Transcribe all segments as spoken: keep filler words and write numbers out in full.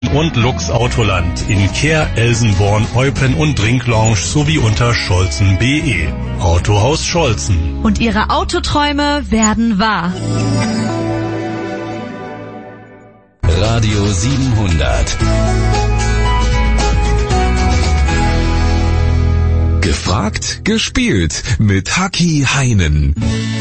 und Lux Autoland in Kehr, Elsenborn, Eupen und Drinklounge sowie unter Scholzen punkt de. Autohaus Scholzen. Und Ihre Autoträume werden wahr. Radio siebenhundert. Gefragt, gespielt mit Haki Heinen.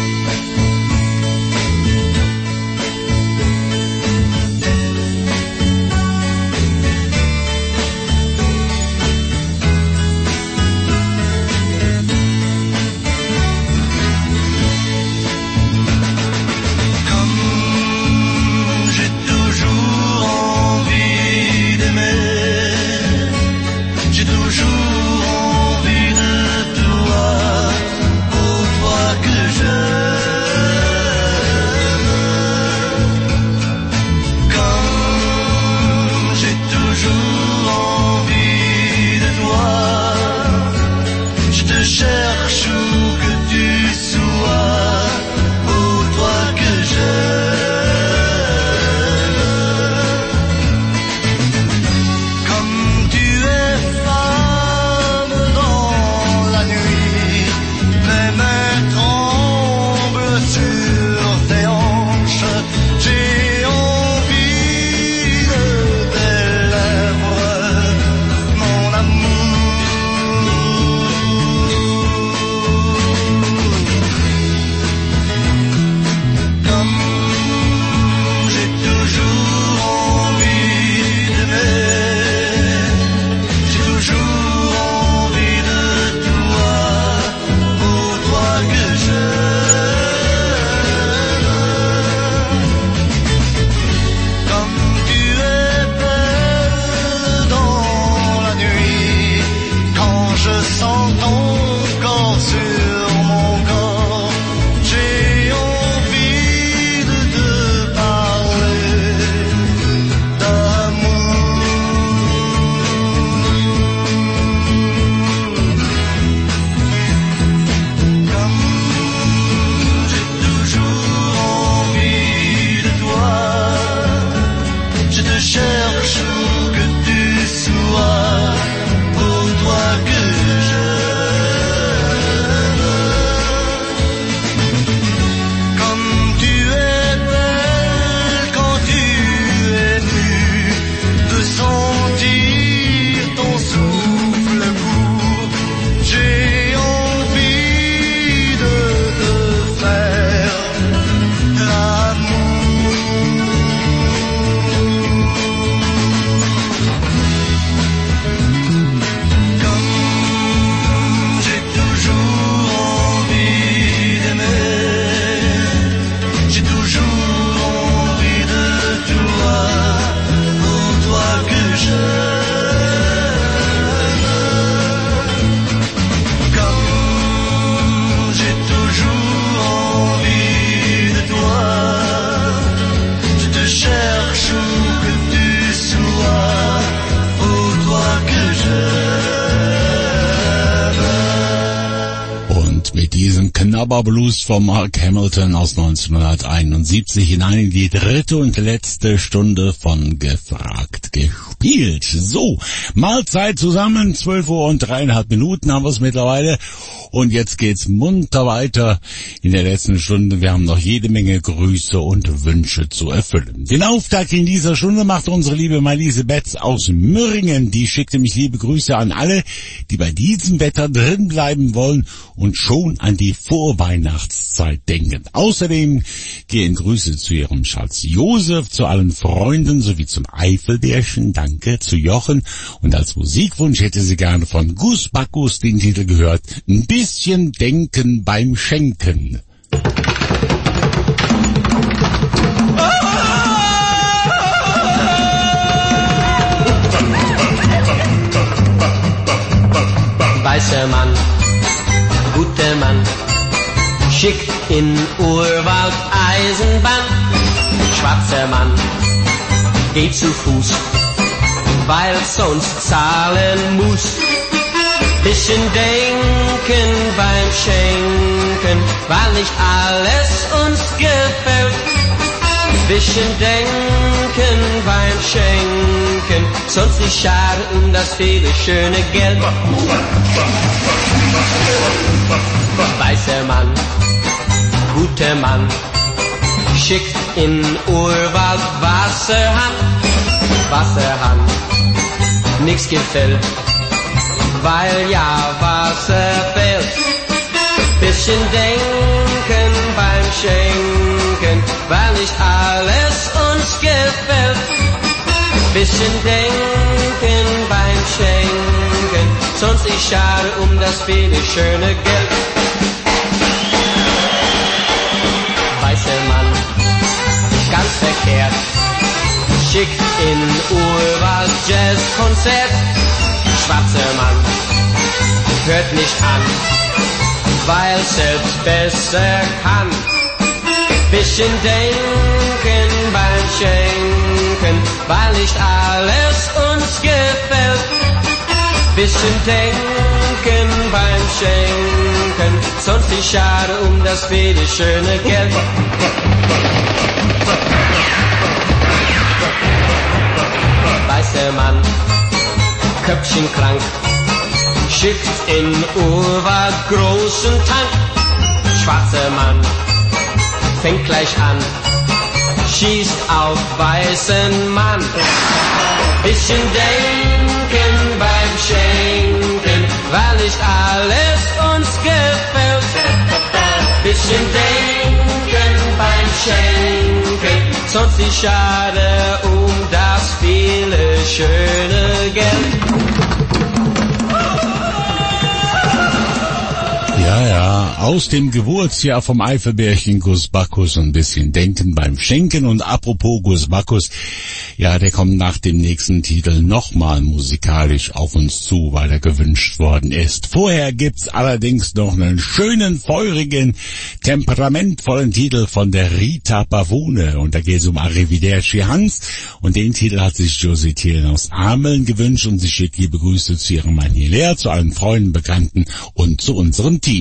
Blues von Mark Hamilton aus neunzehnhunderteinundsiebzig hinein in die dritte und letzte Stunde von Gefragt, gespielt. So, Mahlzeit zusammen, zwölf Uhr und dreieinhalb Minuten haben wir es mittlerweile. Und jetzt geht's munter weiter in der letzten Stunde. Wir haben noch jede Menge Grüße und Wünsche zu erfüllen. Den Auftakt in dieser Stunde macht unsere liebe Marlise Betz aus Mürringen. Die schickte mich liebe Grüße an alle, die bei diesem Wetter drin bleiben wollen und schon an die Vorweihnachtszeit denken. Außerdem gehen Grüße zu ihrem Schatz Josef, zu allen Freunden sowie zum Eifelbärchen. Danke zu Jochen. Und als Musikwunsch hätte sie gerne von Gus Bacchus den Titel gehört. Ein bisschen denken beim Schenken. Weißer Mann, guter Mann, schickt in Urwald Eisenbahn. Schwarzer Mann, geht zu Fuß, weil sonst zahlen muss. Bisschen denken beim Schenken, weil nicht alles uns gefällt. Bisschen denken beim Schenken, sonst nicht schade um das viele schöne Geld. Weißer Mann, guter Mann, schickt in Urwald Wasserhahn, Wasserhahn, nix gefällt, weil ja Wasser fällt. Bisschen denken beim Schenken, weil nicht alles uns gefällt. Bisschen denken beim Schenken, sonst ist schade um das viele schöne Geld. Weißer Mann, ganz verkehrt, schickt in Urwald Jazzkonzert. Schwarzer Mann, hört nicht an, weil selbst besser kann. Bisschen denken beim Schenken, weil nicht alles uns gefällt. Bisschen denken beim Schenken, sonst nicht schade um das viele schöne Geld. Weißer Mann, Köpfchen krank, schickt in Urwald großen Tank. Schwarzer Mann, fängt gleich an, schießt auf weißen Mann. Bisschen denken beim Schenken, weil nicht alles uns gefällt. Bisschen denken beim Schenken, sonst nicht schade um das viele schöne Geld. Ja, ja, aus dem Geburtsjahr vom Eifelbärchen Gus Bacchus ein bisschen denken beim Schenken. Und apropos Gus Bacchus, ja, der kommt nach dem nächsten Titel nochmal musikalisch auf uns zu, weil er gewünscht worden ist. Vorher gibt's allerdings noch einen schönen, feurigen, temperamentvollen Titel von der Rita Pavone. Und da geht's um Arrivederci Hans. Und den Titel hat sich Josie Thielen aus Ameln gewünscht und sie schickt liebe Grüße zu ihrem Mann Hilaire, zu allen Freunden, Bekannten und zu unserem Team.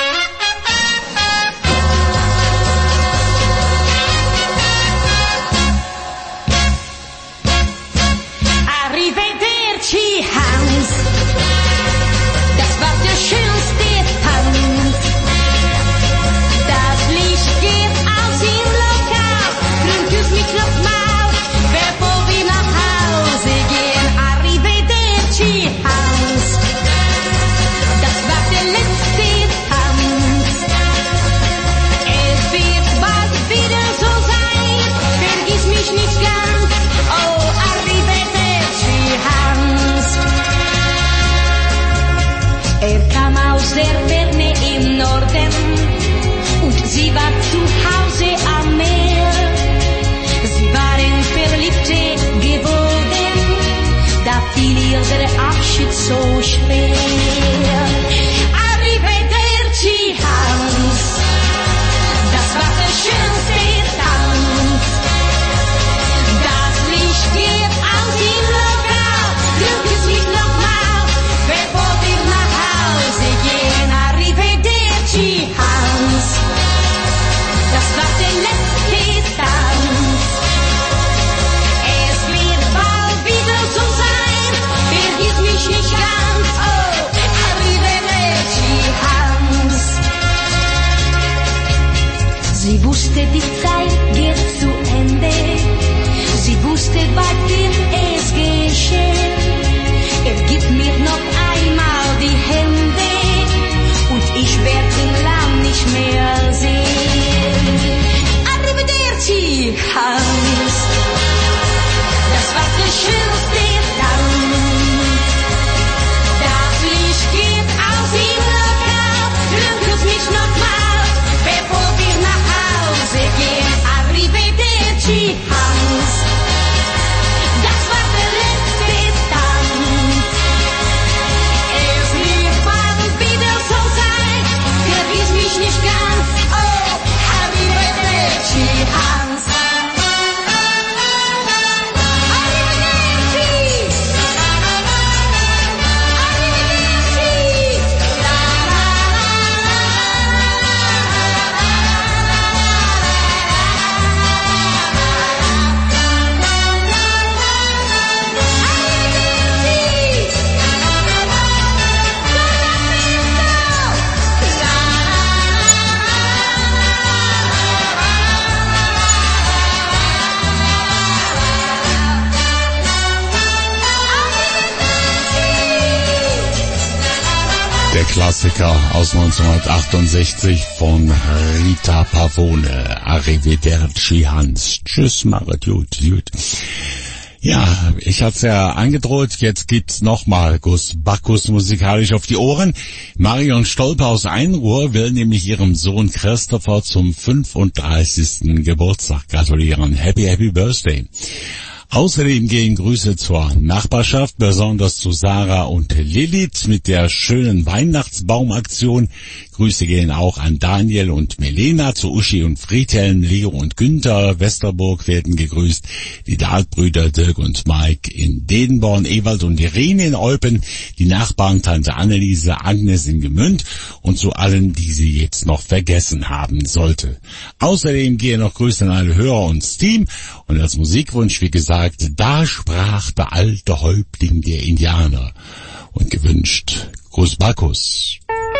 Arrivederci Hans, das war der schönste Tanz. Das Licht geht aus im Lokal, drum küss mich nochmal, bevor wir nach Hause gehen. Arrivederci Hans, das war der letzte Tanz. Klassiker aus neunzehnhundertachtundsechzig von Rita Pavone. Arrivederci Hans. Tschüss, machet gut, gut. Ja, ich hat's ja angedroht, jetzt gibt's nochmal Gus Bacchus musikalisch auf die Ohren. Marion Stolpe aus Einruhr will nämlich ihrem Sohn Christopher zum fünfunddreißigsten Geburtstag gratulieren. Happy, happy Birthday. Außerdem gehen Grüße zur Nachbarschaft, besonders zu Sarah und Lilith mit der schönen Weihnachtsbaumaktion. Grüße gehen auch an Daniel und Melena, zu Uschi und Friedhelm, Leo und Günther. Westerburg werden gegrüßt, die Dahlbrüder Dirk und Mike in Dedenborn, Ewald und Irene in Eupen, die Nachbarn Tante Anneliese, Agnes in Gemünd und zu allen, die sie jetzt noch vergessen haben sollte. Außerdem gehen noch Grüße an alle Hörer und das Team und als Musikwunsch, wie gesagt, da sprach der alte Häuptling der Indianer und gewünscht Gus Bacchus.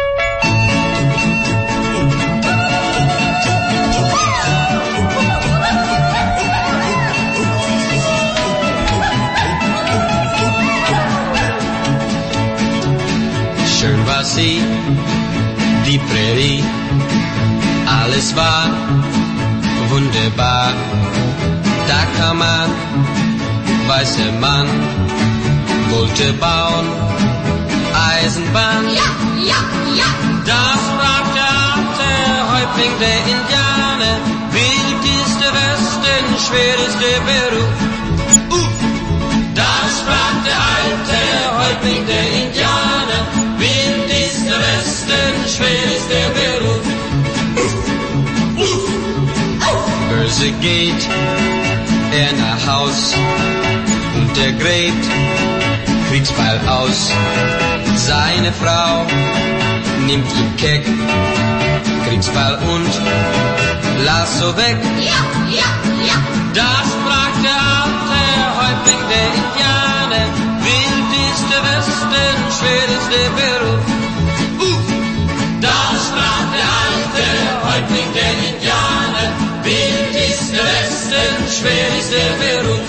Schön war sie, die Prärie, alles war wunderbar. Da kam man, weiße Mann, wollte bauen, Eisenbahn. Ja, ja, ja. Da sprach der alte Häuptling der Indianer, wild ist der Westen, schwer ist der Beruf. Uh. Da sprach der alte Häuptling der Indianer, wild ist der Westen, schwer ist der Beruf. Uh. Uh. Börse geht er nach Haus und er gräbt Kriegsbeil aus. Seine Frau nimmt ihn keck, Kriegsbeil und Lasso weg. Ja, ja, ja. Da sprach der alte Häuptling der Indianer, wild ist der Westen, schwer ist der Beruf. Uh. Da sprach der alte Häuptling der Indianer, wild ist der Westen, schwer ist der Beruf.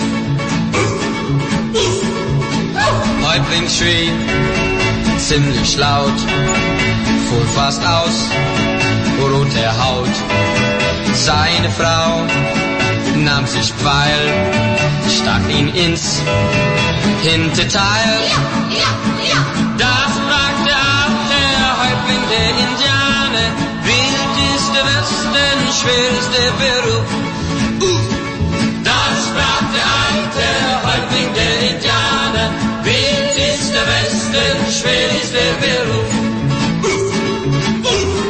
Uh. Uh. Häuptling schrie ziemlich laut, fuhr fast aus, rote Haut. Seine Frau nahm sich Pfeil, stach ihn ins Hinterteil. Ja, ja, ja. Da sprach der alte Häuptling der Indianer, wild ist der Westen, schwer ist der Beruf. Uh. Da sprach der alte Häuptling der Indianer, wild ist der Westen, schwer ist der Beruf. Uh.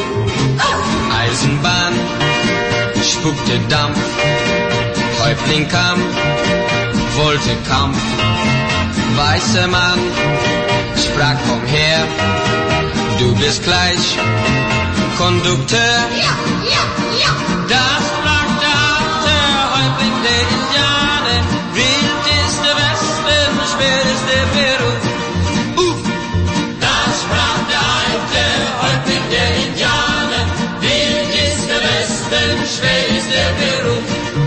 Uh. Eisenbahn spuckte Dampf, Häuptling kam, wollte Kampf. Weißer Mann sprach, komm her, du bist gleich Kondukteur. Ja, ja, ja. Da sprach der alte Häuptling der Indianer, wild ist der Westen, schwer ist der Beruf. Uh. Da sprach der alte Häuptling der Indianer, wild ist der Westen, schwer ist der Beruf.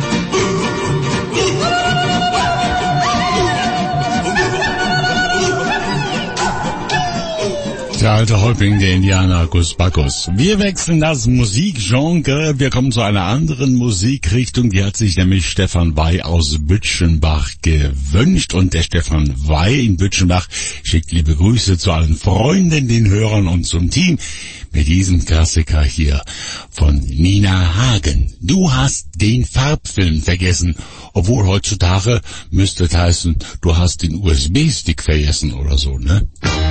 Der alte Häuptling der Indianer, Gus Bacchus. Wir wechseln das Musikgenre. Wir kommen zu einer anderen Musikrichtung. Die hat sich nämlich Stefan Wey aus Bütschenbach gewünscht. Und der Stefan Wey in Bütschenbach schickt liebe Grüße zu allen Freunden, den Hörern und zum Team mit diesem Klassiker hier von Nina Hagen. Du hast den Farbfilm vergessen. Obwohl heutzutage müsste es heißen, du hast den U S B-Stick vergessen oder so, ne?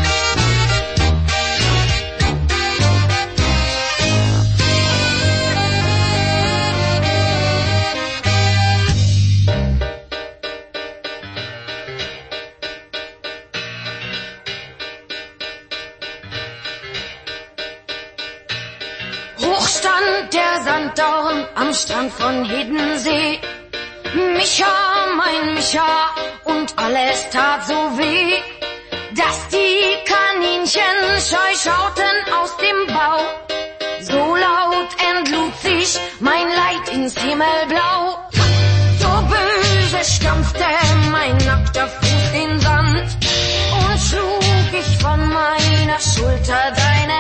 Der Sanddorn am Strand von Hiddensee. Micha, mein Micha, und alles tat so weh, dass die Kaninchen scheu schauten aus dem Bau. So laut entlud sich mein Leid ins Himmelblau. So böse stampfte mein nackter Fuß den Sand und schlug ich von meiner Schulter deine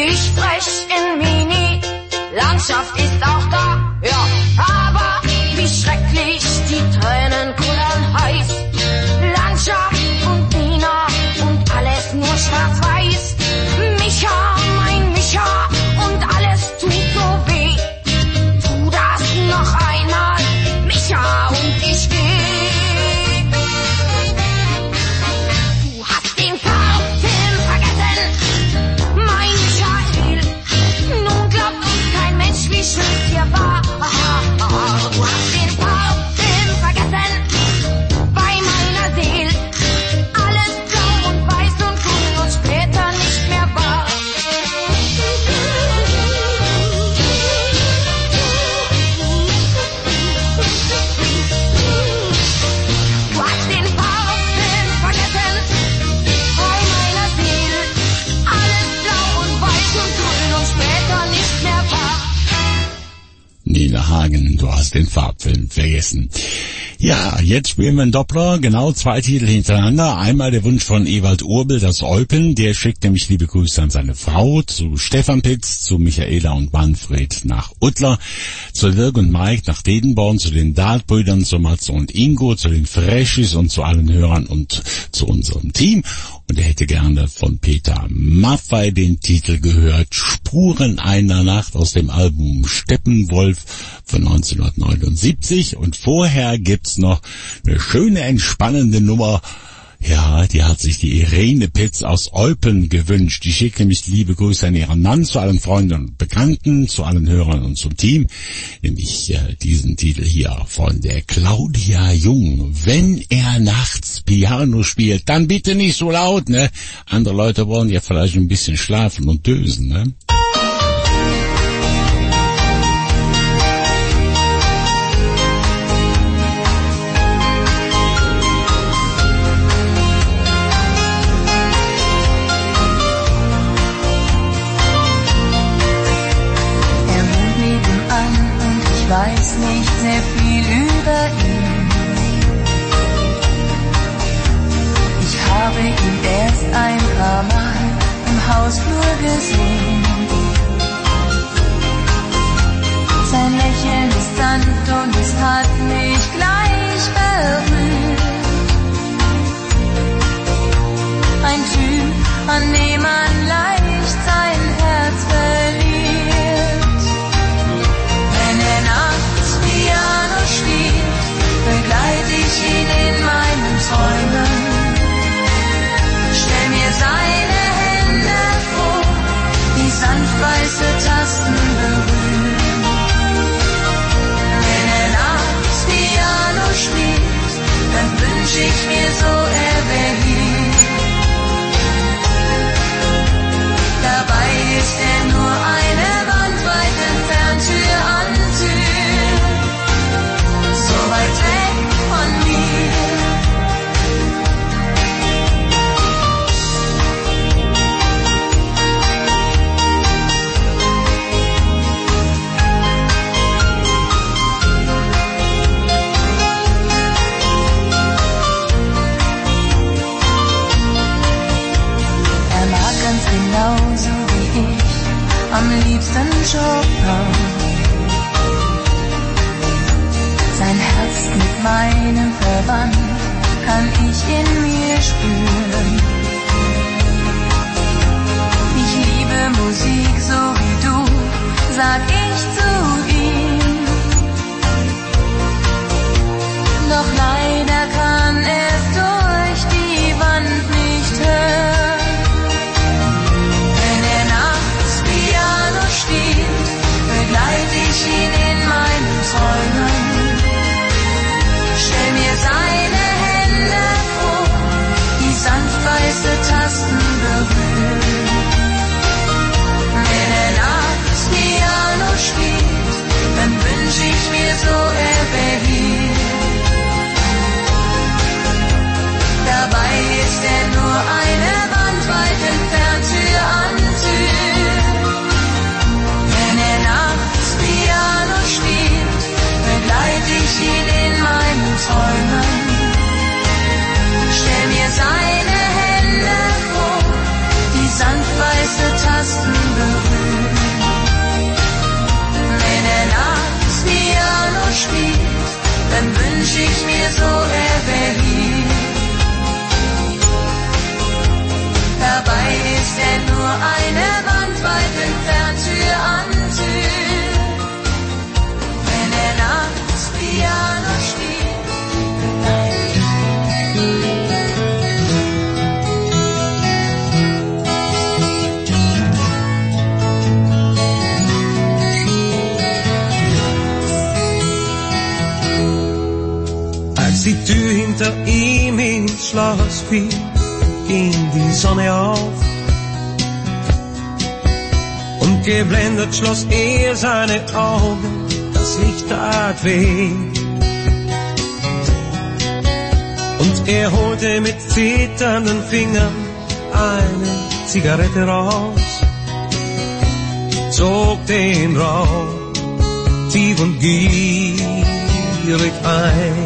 Ich sprech in Mini, Landschaft ist auch da, ja, aber wie schrecklich die Tränen kullern heiß. Landschaft und Nina und alles nur schwarz-weiß. Micha, mein Micha und alles tut so weh. Tu das noch einmal, Micha, und ich geh. Du hast den Farbfilm vergessen, mein Michael. Nun glaubt uns kein Mensch, wie schön es hier war. Du hast den Farbfilm vergessen, bei meiner Seele. Alles blau und weiß und grün und später nicht mehr wahr. Du hast den Farbfilm vergessen, bei meiner Seele. Alles blau und weiß und grün und später nicht mehr wahr. Nina Hagen, du hast den Farbfilm vergessen. Ja, jetzt spielen wir einen Doppler, genau zwei Titel hintereinander. Einmal der Wunsch von Ewald Urbel, das Eupen, der schickt nämlich liebe Grüße an seine Frau, zu Stefan Pitz, zu Michaela und Manfred nach Uttler, zu Dirk und Mike nach Dedenborn, zu den Dahlbrüdern, zu Matze und Ingo, zu den Freshis und zu allen Hörern und zu unserem Team. Und er hätte gerne von Peter Maffay den Titel gehört, Spuren einer Nacht, aus dem Album Steppenwolf von neunzehnhundertneunundsiebzig. Und vorher gibt's noch eine schöne, entspannende Nummer. Ja, die hat sich die Irene Pitz aus Eupen gewünscht. Die schickt nämlich liebe Grüße an ihren Mann, zu allen Freunden und Bekannten, zu allen Hörern und zum Team. Nämlich äh, diesen Titel hier von der Claudia Jung. Wenn er nachts Piano spielt, dann bitte nicht so laut, ne? Andere Leute wollen ja vielleicht ein bisschen schlafen und dösen, ne? Ich weiß nicht sehr viel über ihn. Ich habe ihn erst ein paar Mal im Hausflur gesehen. Sein Lächeln ist sanft und es hat mich gleich berührt. Ein Typ, an dem man leicht sein Herz verliert. Wenn er nachts Piano spielt, begleite ich ihn in meinen Träumen. Stell mir seine Hände vor, die sanft weiße Tasten berühren. Wenn er nachts Piano spielt, dann wünsch ich mir so, er wär hier. Dabei ist er nur eine Wand weit entfernt, Tür an Tür, so weit weg von mir. Er mag ganz genauso wie ich am liebsten Chopin. Sein Herz mit meinem verwandt, kann ich in mir spüren. Ich liebe Musik so wie du, sag ich zu ihm. Doch leider kann er durch die Wand nicht hören. Wenn er nachts Piano spielt, begleite ich ihn in meinen Träumen. Stell mir seine Hände vor, die sanft weiße Tasten berühren. Schloss fiel, ging die Sonne auf. Und geblendet schloss er seine Augen, das Licht tat weh. Und er holte mit zitternden Fingern eine Zigarette raus, zog den Rauch tief und gierig ein.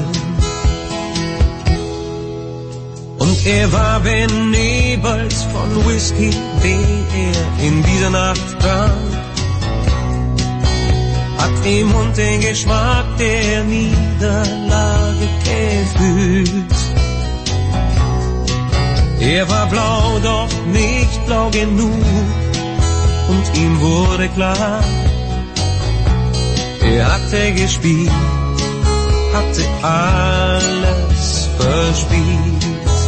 Und er war benebelt von Whisky, den er in dieser Nacht trank, hat im Mund den Geschmack der Niederlage gefühlt. Er war blau, doch nicht blau genug, und ihm wurde klar, er hatte gespielt, hatte alles verspielt.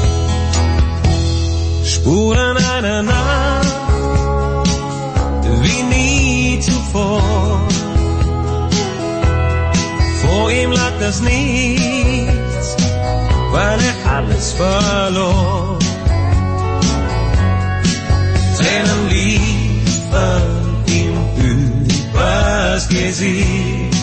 Spuren einer Nacht, wie nie zuvor. Vor ihm lag das Nichts, weil er alles verlor. Tränen liefen ihm übers Gesicht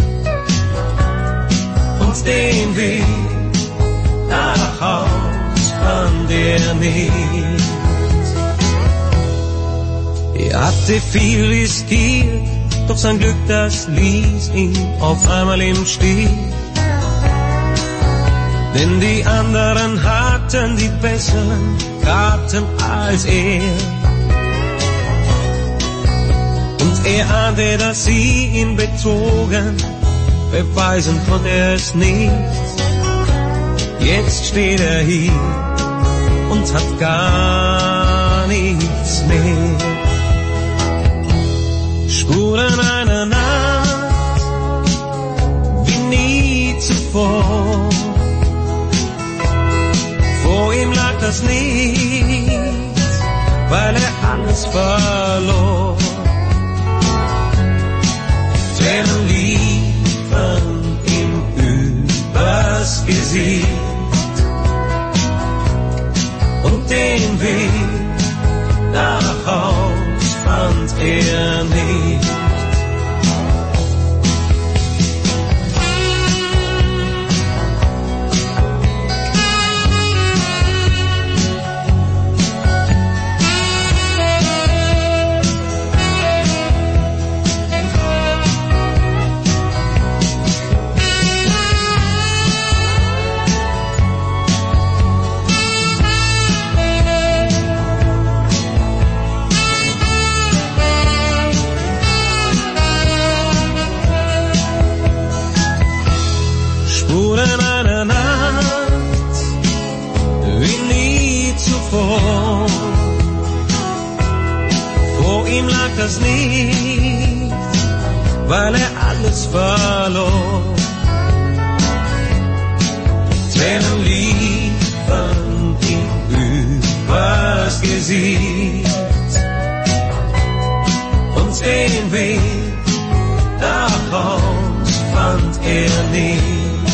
und den Weg nach Haus fand er nicht. Er hatte viel riskiert, doch sein Glück, das ließ ihn auf einmal im Stich. Denn die anderen hatten die besseren Karten als er. Und er ahnte, dass sie ihn betrogen, beweisen konnte er es nicht. Jetzt steht er hier und hat gar nichts mehr. Spuren einer Nacht, wie nie zuvor. Vor ihm lag das Nichts, weil er alles verlor. Tränen liefen ihm übers Gesicht und den Weg nach Haus fand er nicht. Spuren einer Nacht, wie nie zuvor. Vor ihm lag das Nichts, weil er alles verlor. Tränen liefen ihm übers Gesicht und den Weg nach Haus fand er nicht.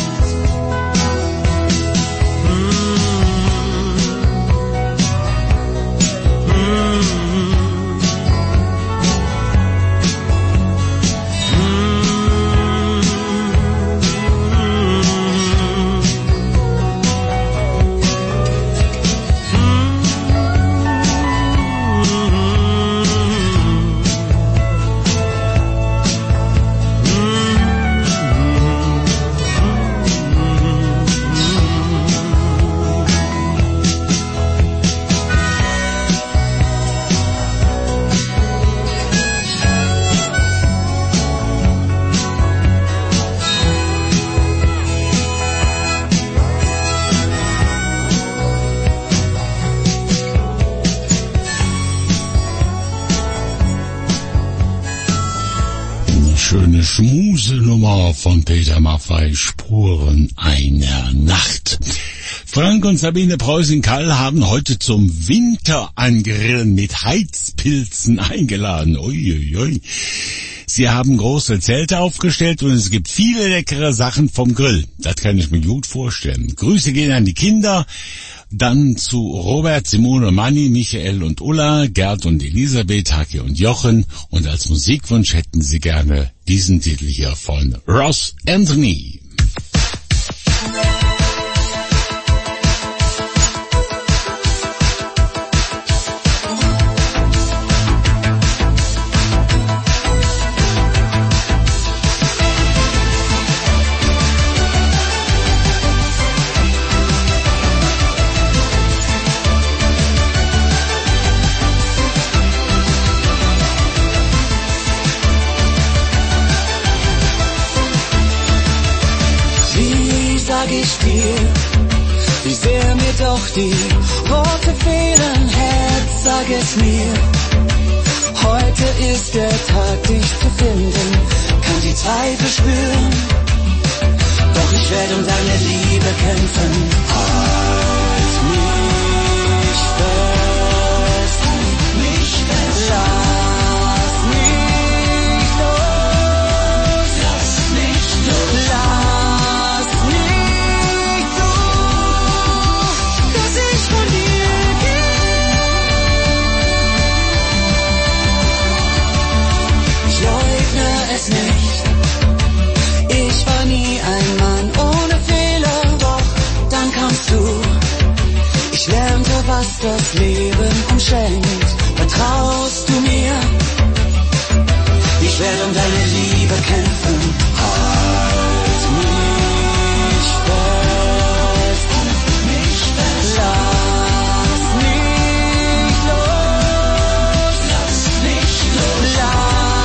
Schöne Schmuselnummer von Peter Maffay, Spuren einer Nacht. Frank und Sabine Preußen-Kall haben heute zum Winterangrillen mit Heizpilzen eingeladen. Uiuiui. Sie haben große Zelte aufgestellt und es gibt viele leckere Sachen vom Grill. Das kann ich mir gut vorstellen. Grüße gehen an die Kinder. Dann zu Robert, Simone, Manni, Michael und Ulla, Gerd und Elisabeth, Haki und Jochen. Und als Musikwunsch hätten sie gerne diesen Titel hier von Ross Anthony. Ich dir, wie sehr mir doch die Worte fehlen, Herz, sag es mir. Heute ist der Tag, dich zu finden, kann die Zeit bespüren. Doch ich werde um deine Liebe kämpfen. Halt mich fest, halt mich fest. Lass mich los, lass mich los. Lass es nicht. Ich war nie ein Mann ohne Fehler, doch dann kamst du. Ich lernte, was das Leben uns schenkt. Vertraust du mir? Ich werde um deine Liebe kämpfen. Halt mich fest, halt mich fest. Lass mich los, lass mich los. Lass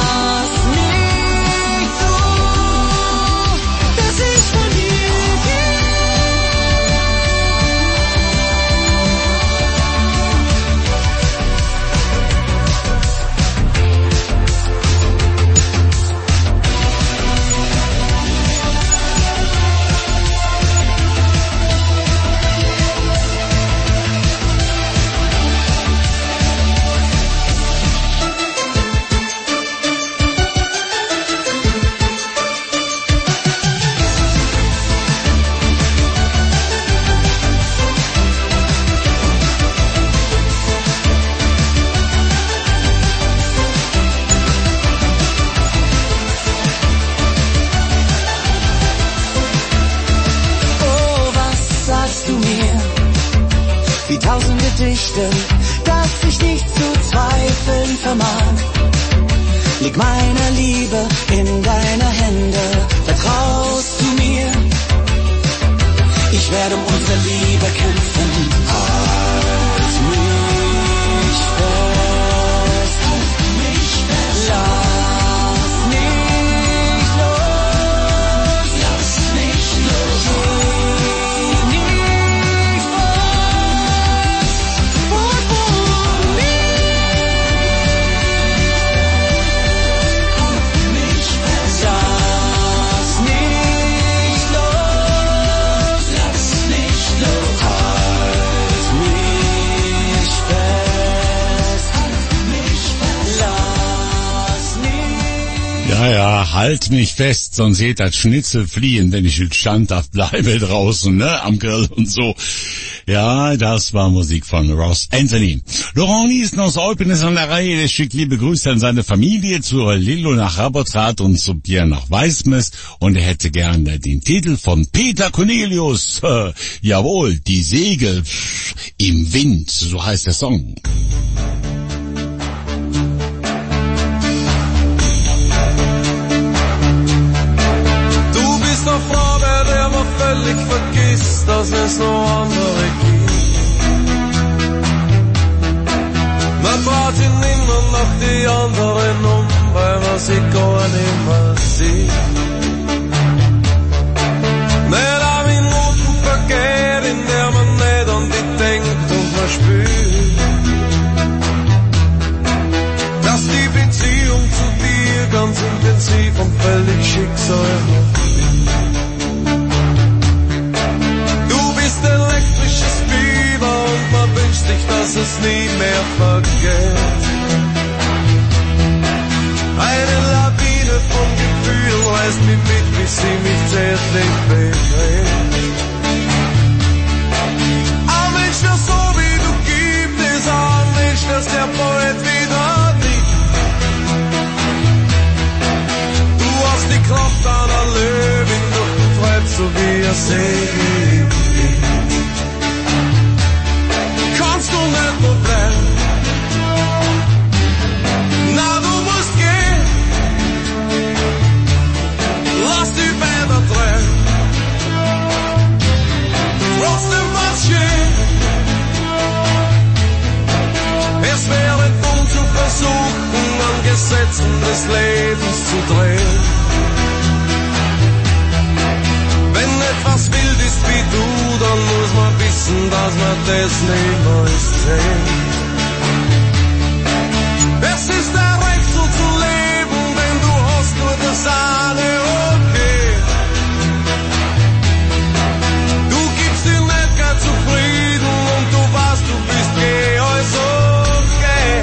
dass ich nicht zu zweifeln vermag. Leg meine Liebe in deine Hände, vertraust du mir? Ich werde um unsere Liebe kämpfen. Halt mich fest, halt mich fest. Lass mich los, lass mich los. Ja, ja, halt mich fest, sonst seht das Schnitzel fliehen, wenn ich standhaft bleibe draußen, ne, am Grill und so. Ja, das war Musik von Ross Anthony. Laurent Niesen aus Eupen ist an der Reihe, der schickt liebe Grüße an seine Familie, zu Lillo nach Rabotrath und zu Pierre nach Weißmess, und er hätte gerne den Titel von Peter Cornelius. Äh, jawohl, die Segel pff, im Wind, so heißt der Song. Der Vater, der man völlig vergisst, dass es noch andere gibt. Man braucht ihn immer noch die anderen um, weil man sie gar nicht mehr sieht. Nicht eine Minuten vergeht, in der man nicht an die denkt und man spürt, dass die Beziehung zu dir ganz intensiv und völlig Schicksal macht. Elektrisches Fieber und man wünscht sich, dass es nie mehr vergeht. Eine Lawine bis sie mich zärtlich bedrängt. Ein Mensch, der so wie du gibt, ist ein Mensch, das der Poet wieder liebt. Du hast die Kraft einer Löwin, doch du treibst so wie ein Segel. Kannst du nicht nur bleiben? Na, du musst gehen. Lass die Bänder drehen. Trotzdem was schön. Es wäre dumm zu versuchen, an Gesetzen des Lebens zu drehen. Wenn etwas wild ist wie du, dann muss man wissen, dass man das niemals sehen. Es ist der Recht so zu leben, denn du hast nur das eine okay. Du gibst dir nicht ganz zufrieden und du weißt, du bist geh, also okay.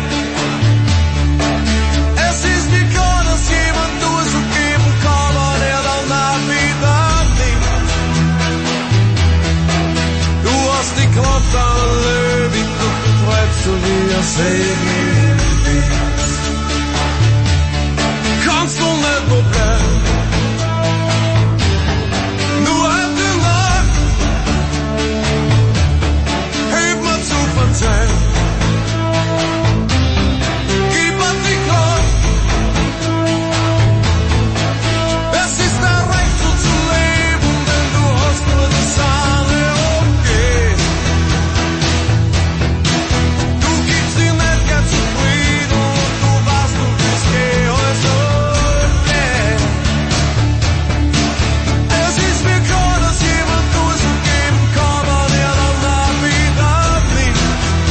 Es ist nicht klar, dass jemand nur so geben kann, aber der danach wieder nimmt. Du hast die Kraft einer Löwin, du treibst so wie ein Segel. Kannst du nicht nur bleiben? Nur heute Nacht, heb mir zu verzeihen. Gib mir die Kraft. Es ist der Recht so zu leben, denn du hast nur das eine okay. Du gibst dir nicht ganz zufrieden und du weißt, du bist geh, also okay. Es ist mir klar, dass jemand nur so geben kann, aber der danach wieder nimmt.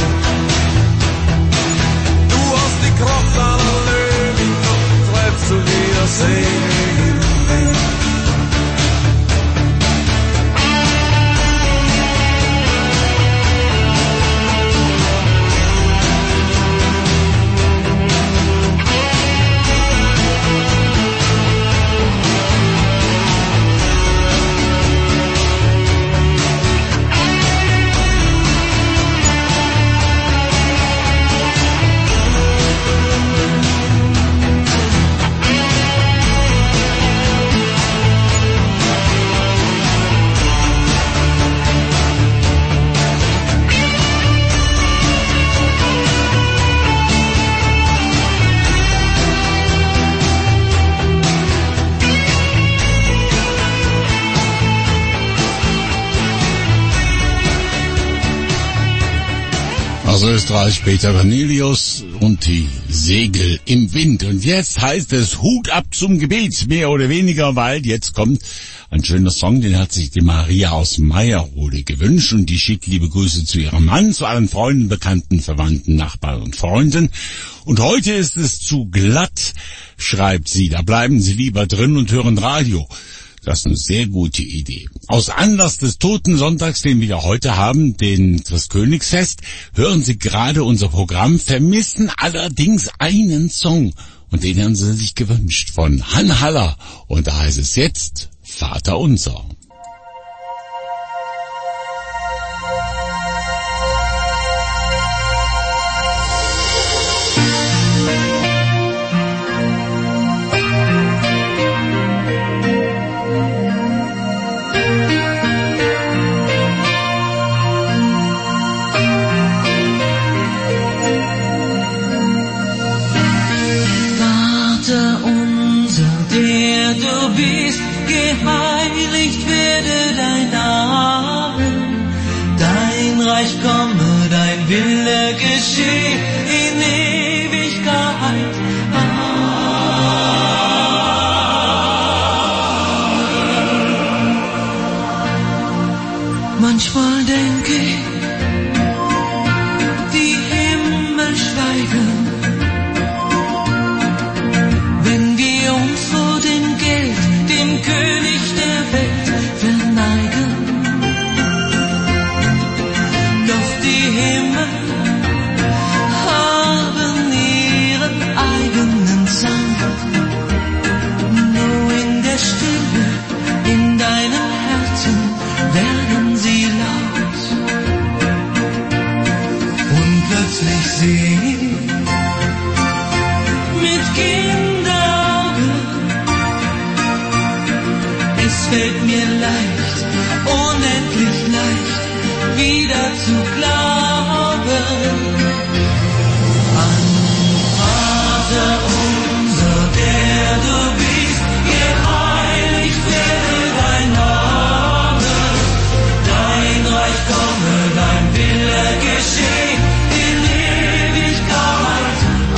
Du hast die Kraft einer Löwin, doch du treibst so wie ein Segel. Aus Österreich Peter Cornelius und die Segel im Wind. Und jetzt heißt es Hut ab zum Gebet, mehr oder weniger, weil jetzt kommt ein schöner Song, den hat sich die Maria aus Meierode gewünscht und die schickt liebe Grüße zu ihrem Mann, zu allen Freunden, Bekannten, Verwandten, Nachbarn und Freunden. Und heute ist es zu glatt, schreibt sie, da bleiben Sie lieber drin und hören Radio. Das ist eine sehr gute Idee. Aus Anlass des Totensonntags, den wir ja heute haben, den Christkönigsfest, hören Sie gerade unser Programm, vermissen allerdings einen Song. Und den haben Sie sich gewünscht von Han Haller. Und da heißt es jetzt Vater unser. Geheiligt werde dein Name, dein Reich komme, dein Wille geschehe in Ewigkeit. Amen. Manchmal denke ich, die Himmel schweigen, wenn wir uns vor dem Geld, dem König der Welt verneigen. Doch die Himmel fällt mir leicht, unendlich leicht, wieder zu glauben an Vater unser, der du bist, geheiligt werde dein Name, dein Reich komme, dein Wille geschehe in Ewigkeit.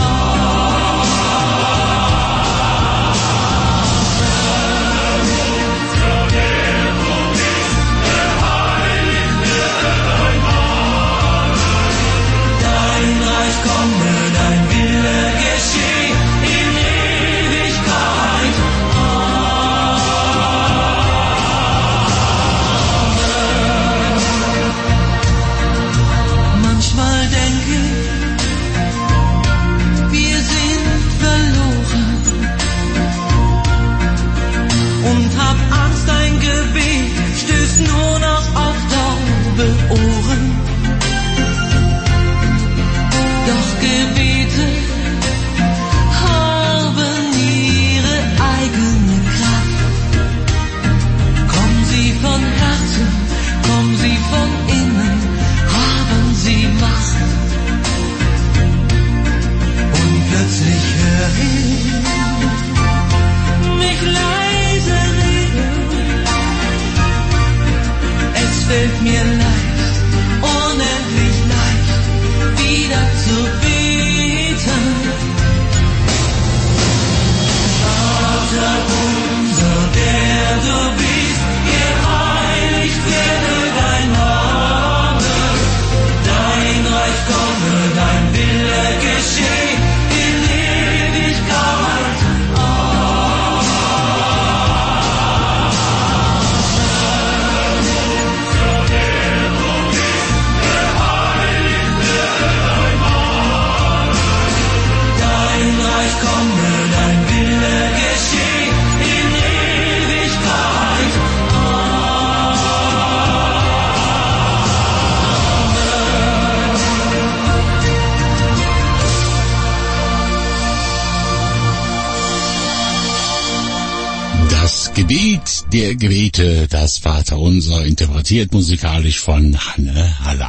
Gebet der Gebete, das Vaterunser, interpretiert musikalisch von Hanne Haller.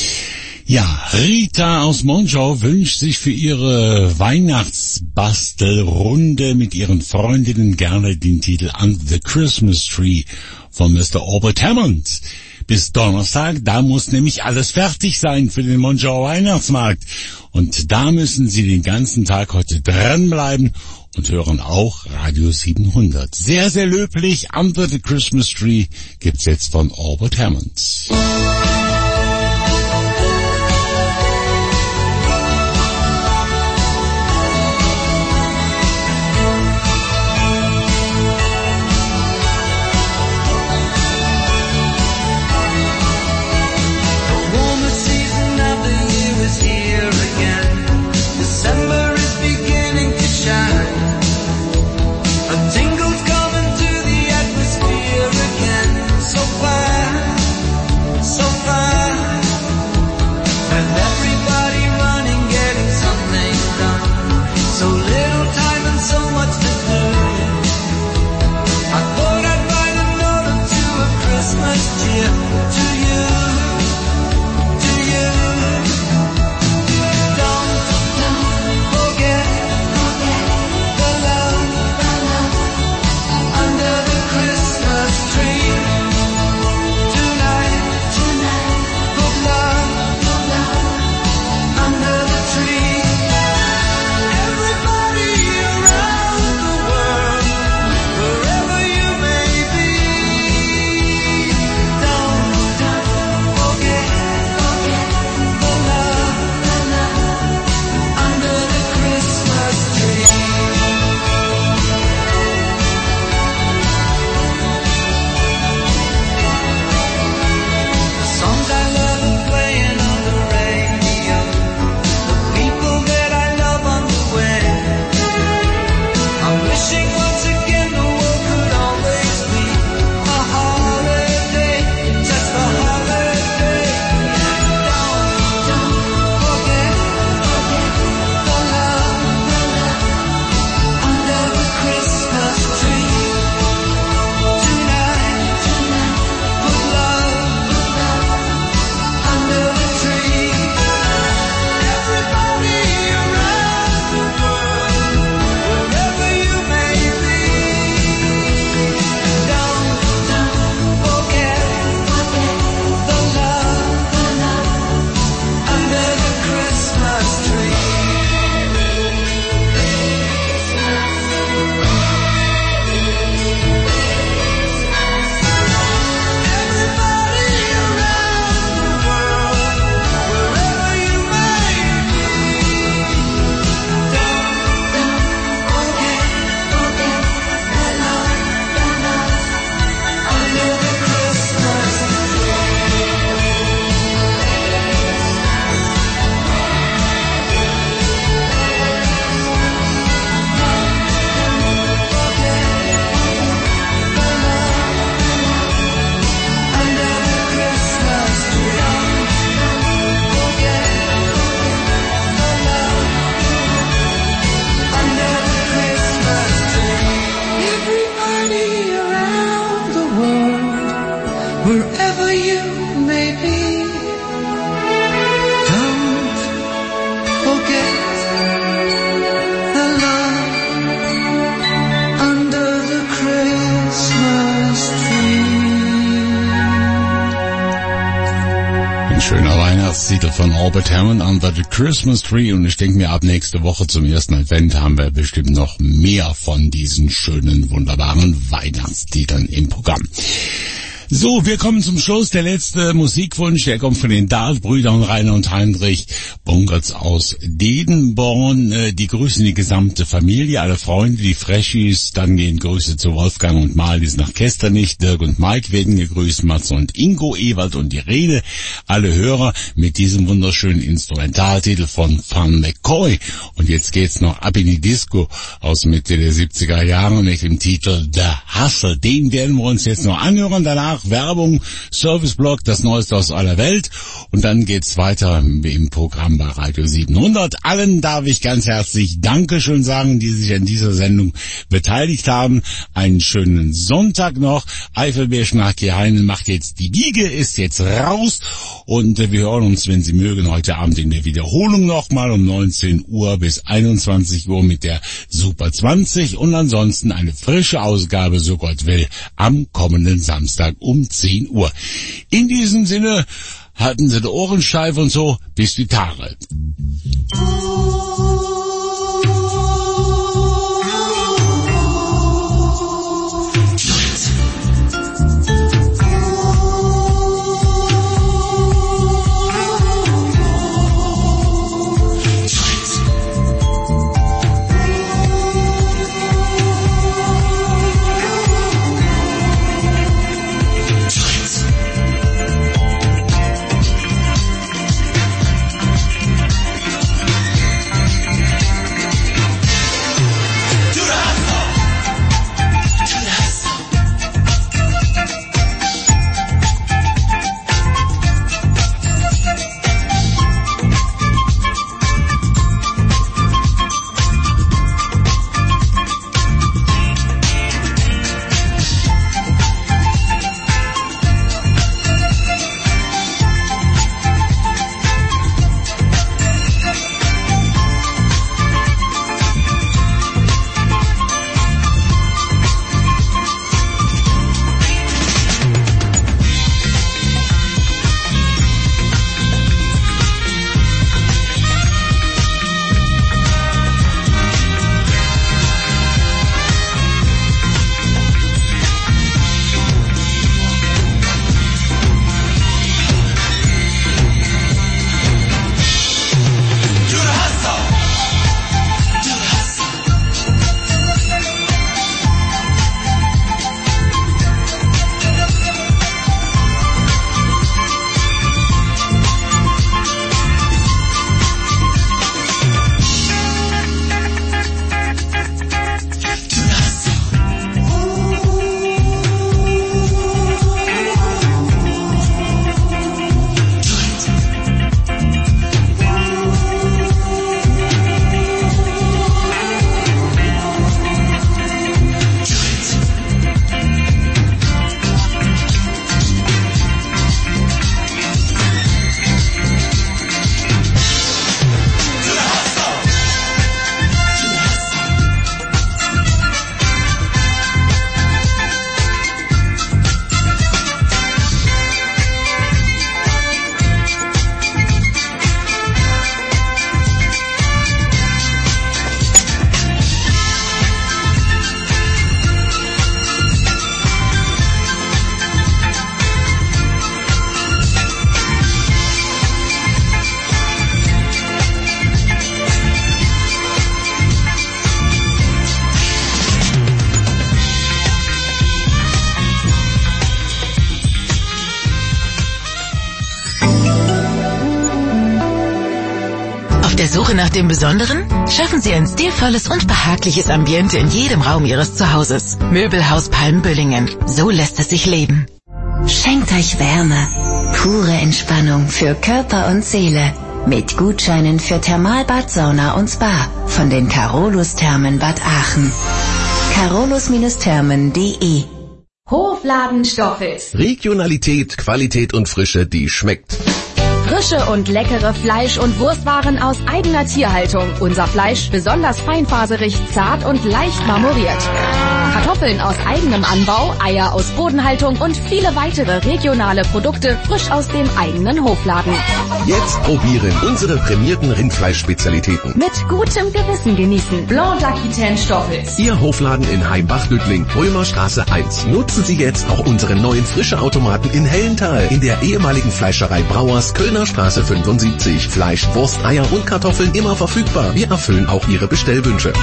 Ja, Rita aus Monschau wünscht sich für ihre Weihnachtsbastelrunde mit ihren Freundinnen gerne den Titel Under the Christmas Tree von Mister Albert Hammond. Bis Donnerstag, da muss nämlich alles fertig sein für den Monschauer Weihnachtsmarkt. Und da müssen Sie den ganzen Tag heute dranbleiben und hören auch Radio siebenhundert. Sehr, sehr löblich. Under the Christmas Tree gibt's jetzt von Albert Hammond. So far, so far. wherever you may be, don't forget the love under the Christmas tree. Ein schöner Weihnachtstitel von Albert Hammond, Under the Christmas Tree, und ich denke mir, ab nächste Woche zum ersten Advent haben wir bestimmt noch mehr von diesen schönen, wunderbaren Weihnachtstiteln im Programm. So, wir kommen zum Schluss. Der letzte Musikwunsch, der kommt von den Dahl-Brüdern Rainer und Heinrich Bunkertz aus Dedenborn. Äh, die grüßen die gesamte Familie, alle Freunde, die Freschies. Dann gehen Grüße zu Wolfgang und Marlies nach Kesternich. Dirk und Mike werden gegrüßt, Matze und Ingo, Ewald und Irene. Alle Hörer mit diesem wunderschönen Instrumentaltitel von Van McCoy. Und jetzt geht's noch ab in die Disco aus Mitte der siebziger Jahre mit dem Titel The Hustle. Den werden wir uns jetzt noch anhören. Danach Werbung, Serviceblock, das Neueste aus aller Welt, und dann geht's weiter im Programm bei Radio siebenhundert. Allen darf ich ganz herzlich Dankeschön sagen, die sich an dieser Sendung beteiligt haben. Einen schönen Sonntag noch. Eifelbär-Schnarki Heinen macht jetzt die Wiege, ist jetzt raus, und wir hören uns, wenn Sie mögen, heute Abend in der Wiederholung nochmal um neunzehn Uhr bis einundzwanzig Uhr mit der Super zwanzig, und ansonsten eine frische Ausgabe, so Gott will, am kommenden Samstag um zehn Uhr. In diesem Sinne, halten Sie die Ohren steif und so, bis die Tage. Suche nach dem Besonderen? Schaffen Sie ein stilvolles und behagliches Ambiente in jedem Raum Ihres Zuhauses. Möbelhaus Palmbüllingen. So lässt es sich leben. Schenkt euch Wärme, pure Entspannung für Körper und Seele mit Gutscheinen für Thermalbad, Sauna und Spa von den Carolus Thermen Bad Aachen. carolus Thermen punkt de Hofladen Stoffels. Regionalität, Qualität und Frische, die schmeckt. Frische und leckere Fleisch- und Wurstwaren aus eigener Tierhaltung. Unser Fleisch besonders feinfaserig, zart und leicht marmoriert. Kartoffeln aus eigenem Anbau, Eier aus Bodenhaltung und viele weitere regionale Produkte frisch aus dem eigenen Hofladen. Jetzt probieren unsere prämierten Rindfleischspezialitäten. Mit gutem Gewissen genießen. Blanc d'Aquitaine Stoffels. Ihr Hofladen in Heimbach-Lüttling, Römerstraße eins. Nutzen Sie jetzt auch unseren neuen Frische-Automaten in Hellenthal. In der ehemaligen Fleischerei Brauers, Kölner Straße fünfundsiebzig. Fleisch, Wurst, Eier und Kartoffeln immer verfügbar. Wir erfüllen auch Ihre Bestellwünsche.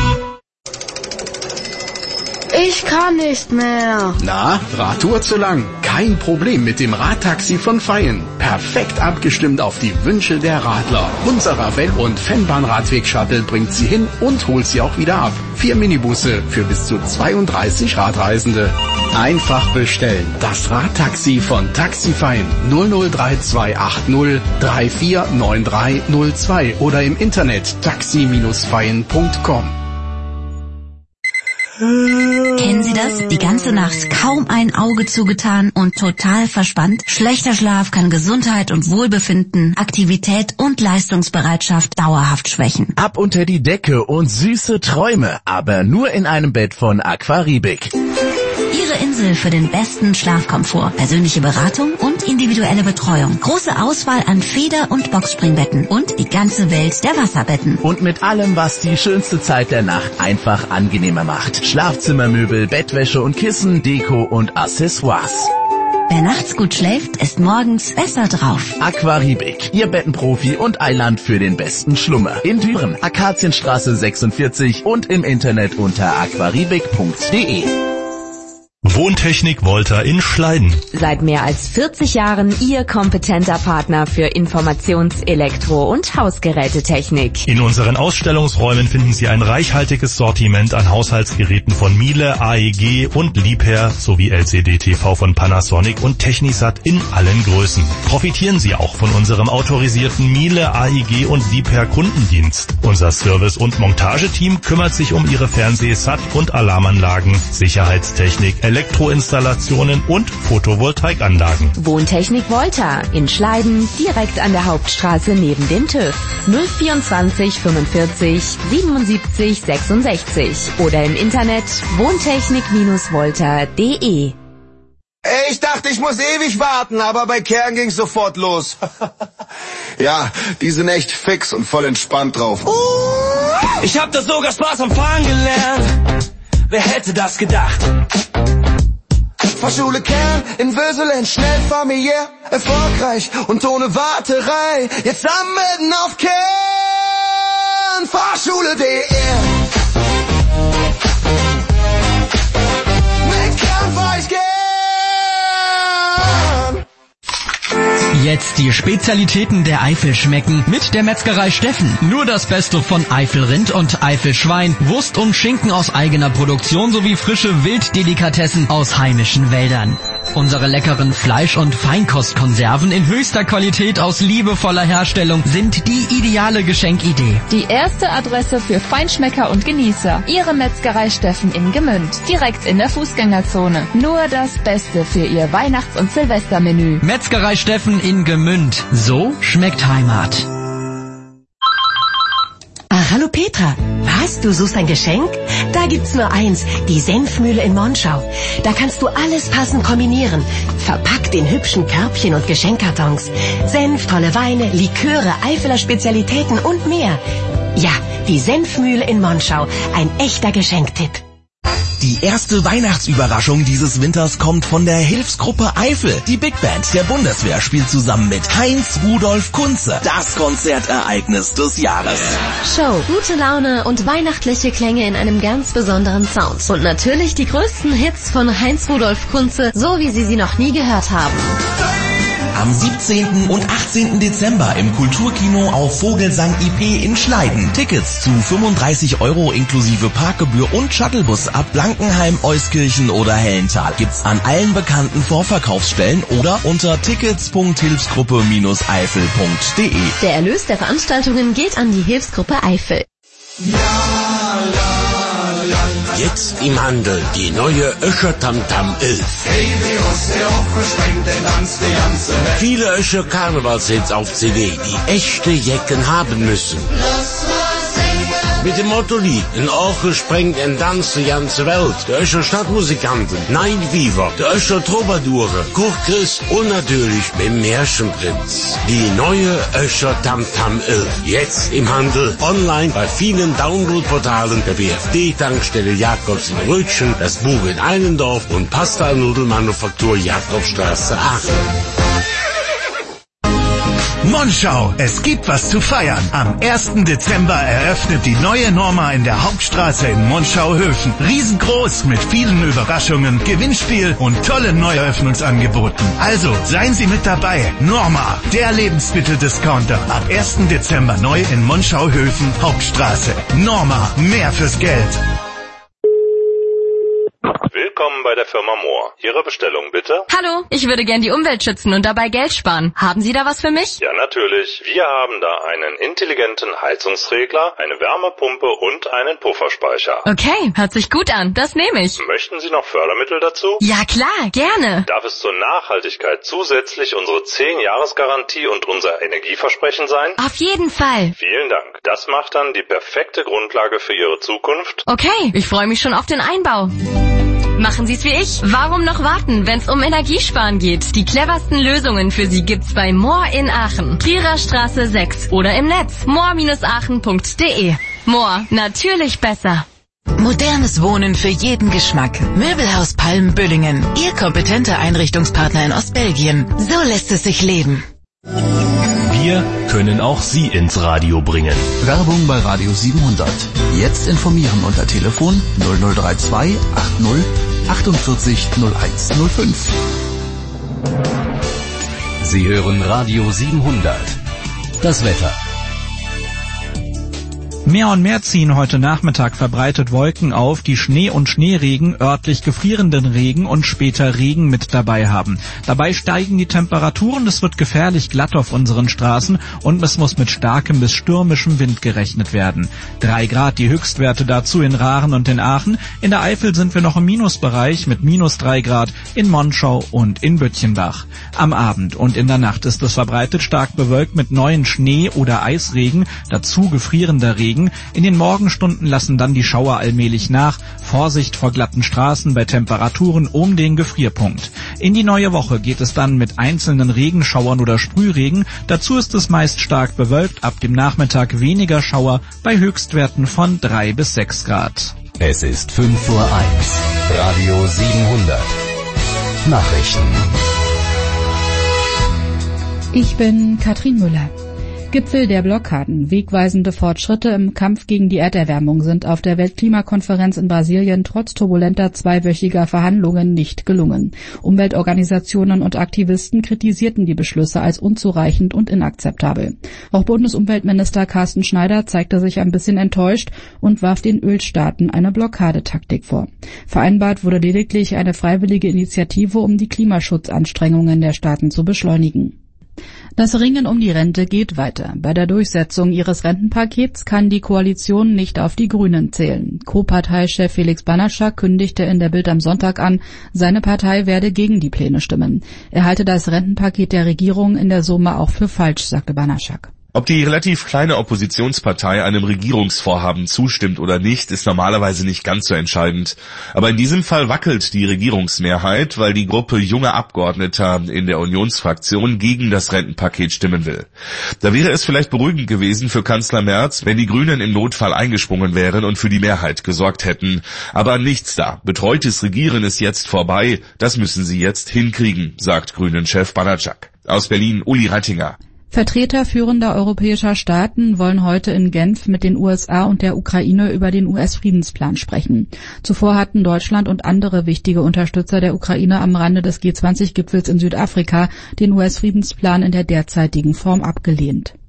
Ich kann nicht mehr. Na, Radtour zu lang? Kein Problem mit dem Radtaxi von Feyen. Perfekt abgestimmt auf die Wünsche der Radler. Unser Ravel- und Fennbahn-Radweg-Shuttle bringt Sie hin und holt Sie auch wieder ab. Vier Minibusse für bis zu zweiunddreißig Radreisende. Einfach bestellen. Das Radtaxi von Taxi Feyen null null drei zwei acht null drei vier neun drei null zwei oder im Internet taxi Bindestrich feyen Punkt com. Kennen Sie das? Die ganze Nacht kaum ein Auge zugetan und total verspannt? Schlechter Schlaf kann Gesundheit und Wohlbefinden, Aktivität und Leistungsbereitschaft dauerhaft schwächen. Ab unter die Decke und süße Träume, aber nur in einem Bett von Aquaribik. Ihre Insel für den besten Schlafkomfort, persönliche Beratung und individuelle Betreuung. Große Auswahl an Feder- und Boxspringbetten und die ganze Welt der Wasserbetten. Und mit allem, was die schönste Zeit der Nacht einfach angenehmer macht. Schlafzimmermöbel, Bettwäsche und Kissen, Deko und Accessoires. Wer nachts gut schläft, ist morgens besser drauf. Aquaribik, Ihr Bettenprofi und Eiland für den besten Schlummer. In Düren, Akazienstraße sechsundvierzig und im Internet unter aquaribik punkt de. Wohntechnik Volta in Schleiden. Seit mehr als vierzig Jahren Ihr kompetenter Partner für Informations-, Elektro- und Hausgerätetechnik. In unseren Ausstellungsräumen finden Sie ein reichhaltiges Sortiment an Haushaltsgeräten von Miele, A E G und Liebherr sowie L C D-T V von Panasonic und Technisat in allen Größen. Profitieren Sie auch von unserem autorisierten Miele, A E G und Liebherr Kundendienst. Unser Service- und Montageteam kümmert sich um Ihre Fernseh-, Sat- und Alarmanlagen, Sicherheitstechnik, Elektroinstallationen und Photovoltaikanlagen. Wohntechnik Volta in Schleiden, direkt an der Hauptstraße neben dem TÜV. null vierundzwanzig fünfundvierzig siebenundsiebzig sechsundsechzig oder im Internet wohntechnik volta punkt de. Ey, ich dachte, ich muss ewig warten, aber bei Kern ging's sofort los. Ja, die sind echt fix und voll entspannt drauf. Uh, ich hab das sogar Spaß am Fahren gelernt. Wer hätte das gedacht? Fahrschule Kern in Wöselen, schnell, familiär, erfolgreich und ohne Warterei. Jetzt anmelden auf Kern, Fahrschule punkt de. Mit Kern fahr ich gern. Jetzt die Spezialitäten der Eifel schmecken mit der Metzgerei Steffen. Nur das Beste von Eifelrind und Eifelschwein, Wurst und Schinken aus eigener Produktion sowie frische Wilddelikatessen aus heimischen Wäldern. Unsere leckeren Fleisch- und Feinkostkonserven in höchster Qualität aus liebevoller Herstellung sind die ideale Geschenkidee. Die erste Adresse für Feinschmecker und Genießer. Ihre Metzgerei Steffen in Gemünd. Direkt in der Fußgängerzone. Nur das Beste für Ihr Weihnachts- und Silvestermenü. Metzgerei Steffen in Gemünd. So schmeckt Heimat. Ah, hallo Petra. Was? Du suchst ein Geschenk? Da gibt's nur eins, die Senfmühle in Monschau. Da kannst du alles passend kombinieren. Verpackt in hübschen Körbchen und Geschenkkartons. Senf, tolle Weine, Liköre, Eifeler Spezialitäten und mehr. Ja, die Senfmühle in Monschau. Ein echter Geschenktipp. Die erste Weihnachtsüberraschung dieses Winters kommt von der Hilfsgruppe Eifel. Die Big Band der Bundeswehr spielt zusammen mit Heinz Rudolf Kunze das Konzertereignis des Jahres. Show, gute Laune und weihnachtliche Klänge in einem ganz besonderen Sound. Und natürlich die größten Hits von Heinz Rudolf Kunze, so wie Sie sie noch nie gehört haben. Am siebzehnten und achtzehnten Dezember im Kulturkino auf Vogelsang I P in Schleiden. Tickets zu fünfunddreißig Euro inklusive Parkgebühr und Shuttlebus ab Blankenheim, Euskirchen oder Hellenthal gibt's an allen bekannten Vorverkaufsstellen oder unter tickets punkt hilfsgruppe Bindestrich eifel punkt de. Der Erlös der Veranstaltungen geht an die Hilfsgruppe Eifel. La, la, la, Jetzt im Handel die neue Öscher Tamtam elf. Viele Öscher Karnevalshits auf C D, die echte Jecken haben müssen. Mit dem Motto-Lied, ein Orchel sprengt en Tanz die ganze Welt. Der Öscher Stadtmusikanten, Night Fever, der Öscher Troubadoure, Kurt Chris und natürlich beim Märchenprinz. Die neue Öscher Tamtam elf. Jetzt im Handel, online bei vielen Downloadportalen der B F D-Tankstelle Jakobs in Rötchen, das Buch in Einendorf und Pasta-Nudelmanufaktur Jakobstraße acht. Monschau, es gibt was zu feiern. Am ersten Dezember eröffnet die neue Norma in der Hauptstraße in Monschau-Höfen. Riesengroß mit vielen Überraschungen, Gewinnspiel und tollen Neueröffnungsangeboten. Also, seien Sie mit dabei. Norma, der Lebensmitteldiscounter. Ab ersten Dezember neu in Monschau-Höfen, Hauptstraße. Norma, mehr fürs Geld. Willkommen bei der Firma Mohr. Ihre Bestellung bitte? Hallo, ich würde gern die Umwelt schützen und dabei Geld sparen. Haben Sie da was für mich? Ja, natürlich. Wir haben da einen intelligenten Heizungsregler, eine Wärmepumpe und einen Pufferspeicher. Okay, hört sich gut an. Das nehme ich. Möchten Sie noch Fördermittel dazu? Ja, klar, gerne. Darf es zur Nachhaltigkeit zusätzlich unsere zehn-Jahres-Garantie und unser Energieversprechen sein? Auf jeden Fall. Vielen Dank. Das macht dann die perfekte Grundlage für Ihre Zukunft. Okay, ich freue mich schon auf den Einbau. Machen Sie es wie ich. Warum noch warten, wenn es um Energiesparen geht? Die cleversten Lösungen für Sie gibt's bei Mohr in Aachen. Trierer Straße sechs oder im Netz mohr aachen punkt de. Mohr, natürlich besser. Modernes Wohnen für jeden Geschmack. Möbelhaus Palmbüllingen. Ihr kompetenter Einrichtungspartner in Ostbelgien. So lässt es sich leben. Wir können auch Sie ins Radio bringen. Werbung bei Radio siebenhundert. Jetzt informieren unter Telefon null null drei zwei achtzig achtundvierzig null eins null fünf. Sie hören Radio siebenhundert. Das Wetter. Mehr und mehr ziehen heute Nachmittag verbreitet Wolken auf, die Schnee und Schneeregen, örtlich gefrierenden Regen und später Regen mit dabei haben. Dabei steigen die Temperaturen, es wird gefährlich glatt auf unseren Straßen und es muss mit starkem bis stürmischem Wind gerechnet werden. Drei Grad die Höchstwerte dazu in Rahren und in Aachen. In der Eifel sind wir noch im Minusbereich mit minus drei Grad in Monschau und in Böttchenbach. Am Abend und in der Nacht ist es verbreitet stark bewölkt mit neuen Schnee- oder Eisregen, dazu gefrierender Regen. In den Morgenstunden lassen dann die Schauer allmählich nach. Vorsicht vor glatten Straßen bei Temperaturen um den Gefrierpunkt. In die neue Woche geht es dann mit einzelnen Regenschauern oder Sprühregen. Dazu ist es meist stark bewölkt, ab dem Nachmittag weniger Schauer bei Höchstwerten von drei bis sechs Grad. Es ist fünf Uhr eins. Radio siebenhundert. Nachrichten. Ich bin Katrin Müller. Gipfel der Blockaden. Wegweisende Fortschritte im Kampf gegen die Erderwärmung sind auf der Weltklimakonferenz in Brasilien trotz turbulenter zweiwöchiger Verhandlungen nicht gelungen. Umweltorganisationen und Aktivisten kritisierten die Beschlüsse als unzureichend und inakzeptabel. Auch Bundesumweltminister Carsten Schneider zeigte sich ein bisschen enttäuscht und warf den Ölstaaten eine Blockadetaktik vor. Vereinbart wurde lediglich eine freiwillige Initiative, um die Klimaschutzanstrengungen der Staaten zu beschleunigen. Das Ringen um die Rente geht weiter. Bei der Durchsetzung ihres Rentenpakets kann die Koalition nicht auf die Grünen zählen. Co-Parteichef Felix Banaschak kündigte in der Bild am Sonntag an, seine Partei werde gegen die Pläne stimmen. Er halte das Rentenpaket der Regierung in der Summe auch für falsch, sagte Banaschak. Ob die relativ kleine Oppositionspartei einem Regierungsvorhaben zustimmt oder nicht, ist normalerweise nicht ganz so entscheidend. Aber in diesem Fall wackelt die Regierungsmehrheit, weil die Gruppe junger Abgeordneter in der Unionsfraktion gegen das Rentenpaket stimmen will. Da wäre es vielleicht beruhigend gewesen für Kanzler Merz, wenn die Grünen im Notfall eingesprungen wären und für die Mehrheit gesorgt hätten. Aber nichts da. Betreutes Regieren ist jetzt vorbei. Das müssen sie jetzt hinkriegen, sagt Grünen-Chef Banaschak. Aus Berlin Uli Rattinger. Vertreter führender europäischer Staaten wollen heute in Genf mit den U S A und der Ukraine über den U S-Friedensplan sprechen. Zuvor hatten Deutschland und andere wichtige Unterstützer der Ukraine am Rande des G zwanzig Gipfels in Südafrika den U S-Friedensplan in der derzeitigen Form abgelehnt.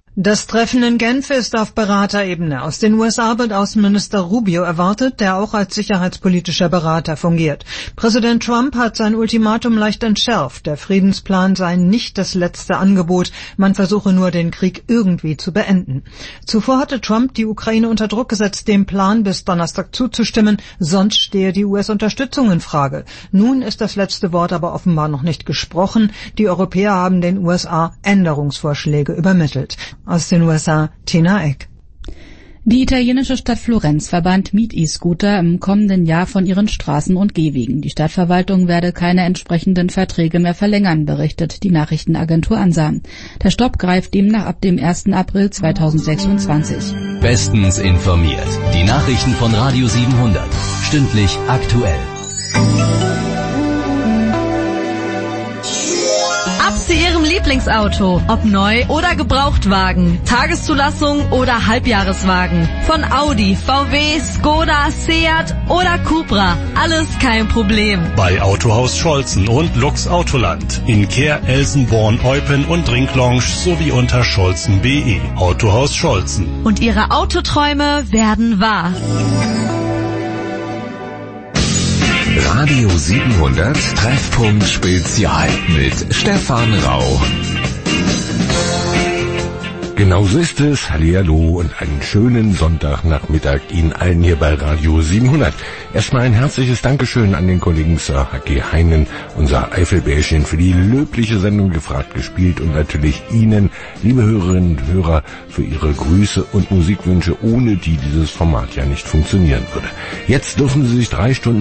Das Treffen in Genf ist auf Beraterebene. Aus den U S A wird Außenminister Rubio erwartet, der auch als sicherheitspolitischer Berater fungiert. Präsident Trump hat sein Ultimatum leicht entschärft. Der Friedensplan sei nicht das letzte Angebot. Man versuche nur, den Krieg irgendwie zu beenden. Zuvor hatte Trump die Ukraine unter Druck gesetzt, dem Plan bis Donnerstag zuzustimmen, sonst stehe die U S-Unterstützung in Frage. Nun ist das letzte Wort aber offenbar noch nicht gesprochen. Die Europäer haben den U S A Änderungsvorschläge übermittelt. Aus den U S A, Tina Eck. Die italienische Stadt Florenz verbannt Miet-E-Scooter im kommenden Jahr von ihren Straßen und Gehwegen. Die Stadtverwaltung werde keine entsprechenden Verträge mehr verlängern, berichtet die Nachrichtenagentur ANSA. Der Stopp greift demnach ab dem ersten April zweitausendsechsundzwanzig. Bestens informiert. Die Nachrichten von Radio siebenhundert. Stündlich aktuell. Ab zu Ihrem Lieblingsauto, ob neu oder Gebrauchtwagen, Tageszulassung oder Halbjahreswagen. Von Audi, V W, Skoda, Seat oder Cupra, alles kein Problem. Bei Autohaus Scholzen und Lux Autoland in Kehr, Elsenborn, Eupen und Drinklounge sowie unter scholzen punkt de. Autohaus Scholzen. Und Ihre Autoträume werden wahr. Radio siebenhundert Treffpunkt Spezial mit Stefan Rau. Genau so ist es. Hallihallo und einen schönen Sonntagnachmittag Ihnen allen hier bei Radio siebenhundert. Erstmal ein herzliches Dankeschön an den Kollegen Sir H G Heinen, unser Eifelbärchen, für die löbliche Sendung gefragt, gespielt und natürlich Ihnen, liebe Hörerinnen und Hörer, für Ihre Grüße und Musikwünsche, ohne die dieses Format ja nicht funktionieren würde. Jetzt dürfen Sie sich drei Stunden